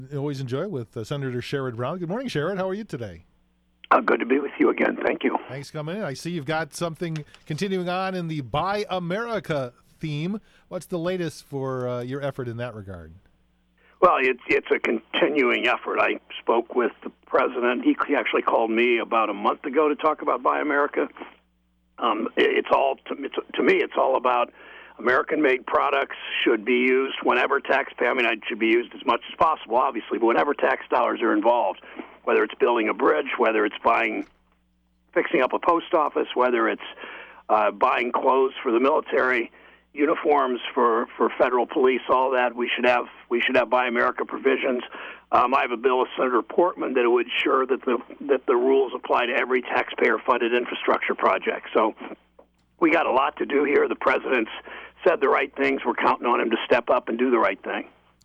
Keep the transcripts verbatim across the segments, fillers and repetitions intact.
Always enjoy with uh, Senator Sherrod Brown. Good morning, Sherrod. How are you today? Uh, good to be with you again. Thank you. Thanks for coming in. I see you've got something continuing on in the Buy America theme. What's the latest for uh, your effort in that regard? Well, it's it's a continuing effort. I spoke with the president. He actually called me about a month ago to talk about Buy America. Um, it's all to, it's, to me. It's all about American-made products should be used whenever taxpayer. I mean, it should be used as much as possible, obviously, but whenever tax dollars are involved, whether it's building a bridge, whether it's buying, fixing up a post office, whether it's uh, buying clothes for the military, uniforms for, for federal police, all that, we should have we should have Buy America provisions. Um, I have a bill with Senator Portman that would ensure that the that the rules apply to every taxpayer-funded infrastructure project. So we got a lot to do here. The president's said the right things. We're counting on him to step up and do the right thing.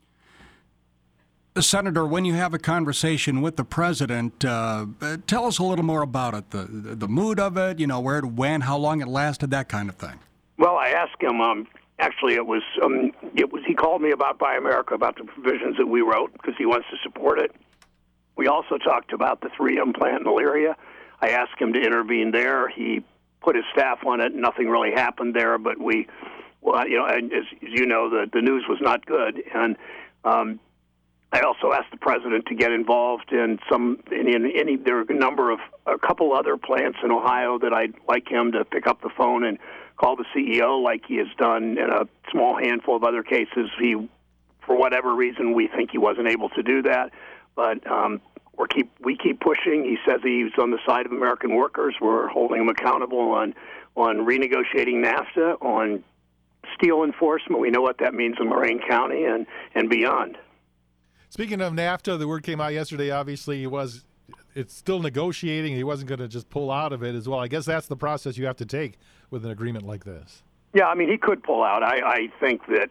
Senator, when you have a conversation with the president, uh, tell us a little more about it, the the mood of it, you know, where it went, how long it lasted, that kind of thing. Well, I asked him. Um, actually, it was um, it was he called me about Buy America, about the provisions that we wrote, because he wants to support it. We also talked about the three M plant in Elyria. I asked him to intervene there. He put his staff on it. Nothing really happened there, but we, well, you know, and as, as you know, the the news was not good. And um, I also asked the president to get involved in some in, in any. There are a number of a couple other plants in Ohio that I'd like him to pick up the phone and call the C E O, like he has done in a small handful of other cases. He, for whatever reason, we think he wasn't able to do that, but um, we keep we keep pushing. He says he's on the side of American workers. We're holding him accountable on on renegotiating NAFTA, on steel enforcement. We know what that means in Lorain County and and beyond. Speaking of NAFTA, the word came out yesterday. Obviously, he was it's still negotiating. He wasn't going to just pull out of it as well. I guess that's the process you have to take with an agreement like this. Yeah, I mean, he could pull out. I, I think that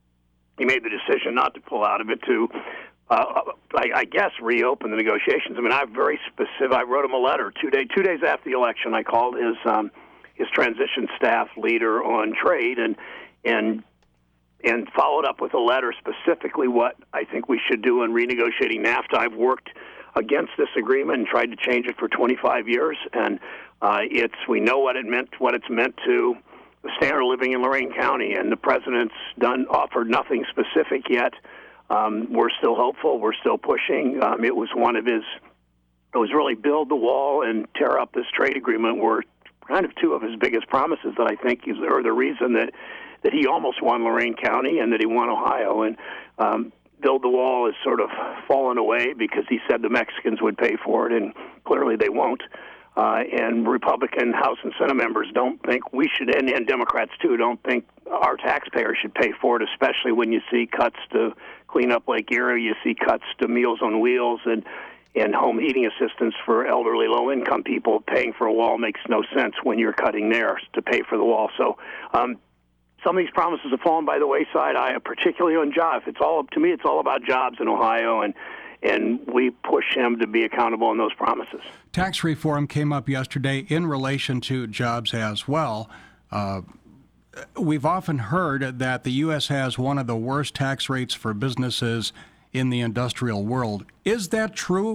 he made the decision not to pull out of it to, uh, I, I guess, reopen the negotiations. I mean, I'm very specific. I wrote him a letter two day, two days after the election. I called his um, his transition staff leader on trade and and and followed up with a letter specifically what I think we should do in renegotiating NAFTA. I've worked against this agreement and tried to change it for twenty-five years, and uh, it's we know what it meant, what it's meant to the standard of living in Lorain County, and the president's done offered nothing specific yet. Um, we're still hopeful. We're still pushing. Um, it was one of his. It was really build the wall and tear up this trade agreement. Were kind of two of his biggest promises that I think is are the reason that that he almost won Lorain County and that he won Ohio. And um, build the wall has sort of fallen away because he said the Mexicans would pay for it, and clearly they won't. Uh, and Republican House and Senate members don't think we should, and, and Democrats too, don't think our taxpayers should pay for it, especially when you see cuts to clean up Lake Erie, you see cuts to Meals on Wheels and, and home heating assistance for elderly low-income people. Paying for a wall makes no sense when you're cutting there to pay for the wall. So um, some of these promises have fallen by the wayside. I particularly on jobs. It's all to me. It's all about jobs in Ohio, and and we push him to be accountable in those promises. Tax reform came up yesterday in relation to jobs as well. Uh, we've often heard that the U S has one of the worst tax rates for businesses in the industrial world. Is that true?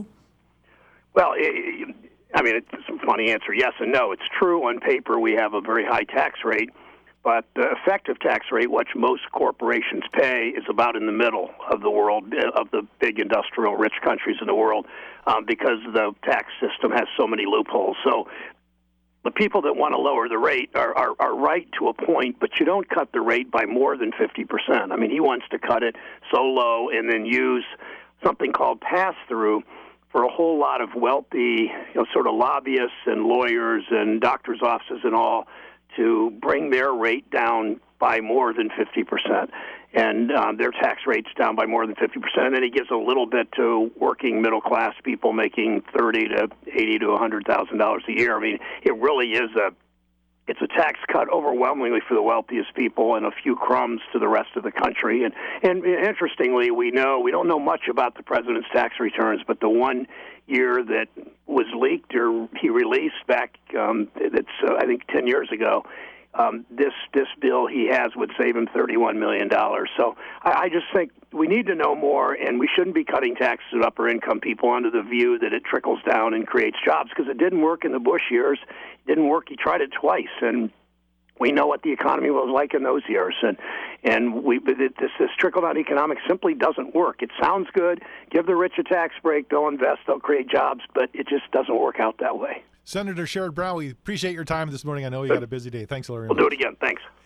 Well, it, I mean, it's a funny answer. Yes and no. It's true on paper we have a very high tax rate, but the effective tax rate, which most corporations pay, is about in the middle of the world, of the big industrial rich countries in the world, um, because the tax system has so many loopholes. So the people that want to lower the rate are, are, are right to a point, but you don't cut the rate by more than fifty percent. I mean, he wants to cut it so low and then use something called pass-through for a whole lot of wealthy, you know, sort of lobbyists and lawyers and doctors' offices and all, to bring their rate down by more than fifty percent, and um, their tax rates down by more than fifty percent. And then he gives a little bit to working middle-class people making thirty to eighty to one hundred thousand dollars a year. I mean, it really is a it's a tax cut overwhelmingly for the wealthiest people and a few crumbs to the rest of the country. And, and interestingly, we know we don't know much about the president's tax returns, but the one year that was leaked or he released back, um, that's uh, I think ten years ago, um, this this bill he has would save him thirty-one million dollars. So I, I just think we need to know more, and we shouldn't be cutting taxes to upper income people under the view that it trickles down and creates jobs, because it didn't work in the Bush years. It didn't work. He tried it twice, and we know what the economy was like in those years, and and we this this trickle down economics simply doesn't work. It sounds good. Give the rich a tax break. They'll invest. They'll create jobs, but it just doesn't work out that way. Senator Sherrod Brown, we appreciate your time this morning. I know you had a busy day. Thanks, Larry. We'll do it again. Thanks.